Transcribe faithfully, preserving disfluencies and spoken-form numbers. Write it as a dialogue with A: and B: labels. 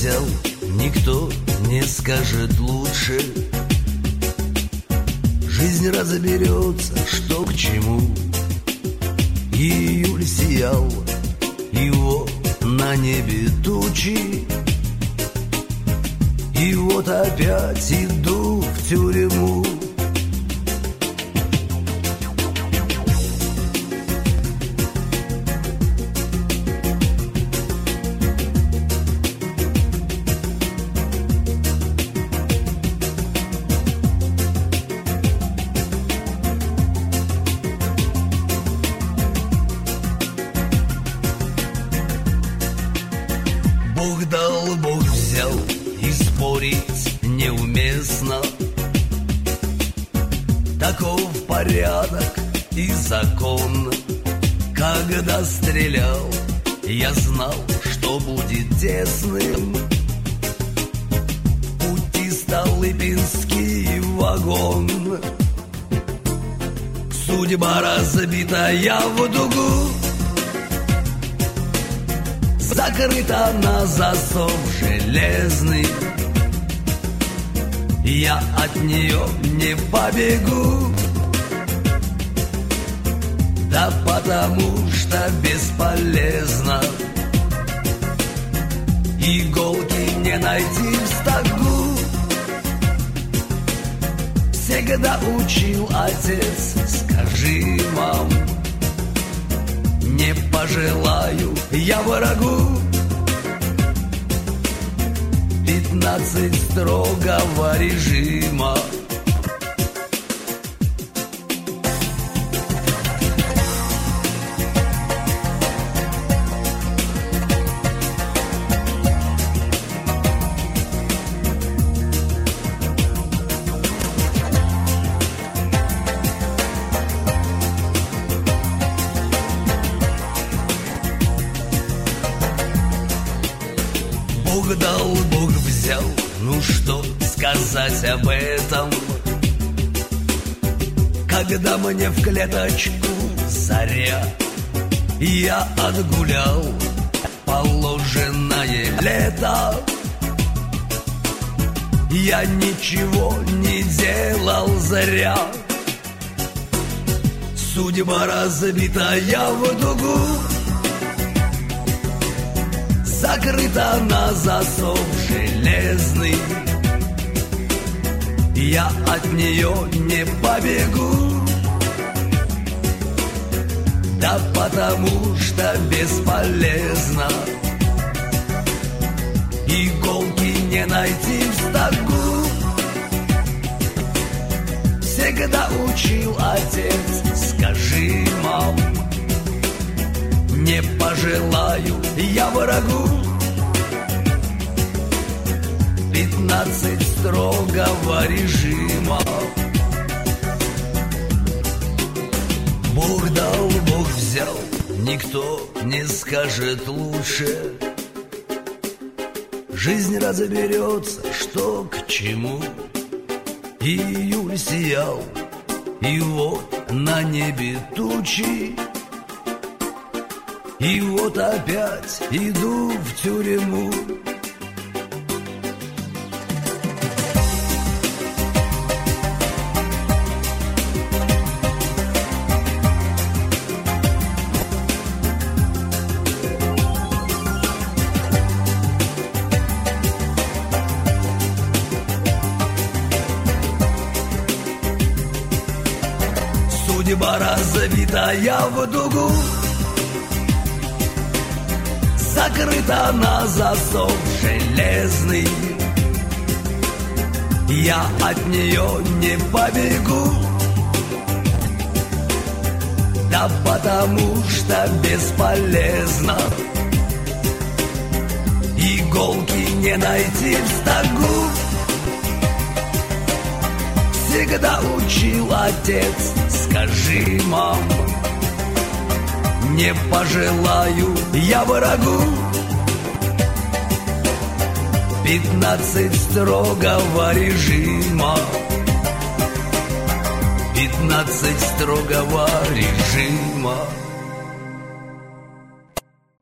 A: взял, никто не скажет лучше. Жизнь разберется, что к чему. Июль сиял, и вот на небе тучи. И вот опять иду в тюрьму. Бог дал, Бог взял, и спорить неуместно. Таков порядок и закон. Когда стрелял, я знал, что будет тесным пути Столыпинский вагон. Судьба разбитая в дугу, закрыта на засов железный. Я от нее не побегу, да потому что бесполезно. Иголки не найти в стогу. Всегда учил отец, скажи, мам, не пожелаю я врагу. Пятнадцать строгого режима. Бог дал, Бог взял, ну что сказать об этом? Когда мне в клеточку заря, я отгулял положенное лето. Я ничего не делал зря. Судьба разбитая в дугу, закрыта на засов железный. Я от нее не побегу, да потому что бесполезно. Иголки не найти в стогу. Всегда учил отец, скажи, мам, не пожелаю я врагу. Пятнадцать строгого режима. Бог дал, Бог взял, никто не скажет лучше. Жизнь разберется, что к чему. Июль сиял, и вот на небе тучи. И вот опять иду в тюрьму. Судьба разбитая в дугу, закрыта на засов железный. Я от нее не побегу, да потому что бесполезно. Иголки не найти в стогу. Всегда учил отец, скажи, мам, не пожелаю я врагу. Пятнадцать строгого режима. Пятнадцать строгого режима.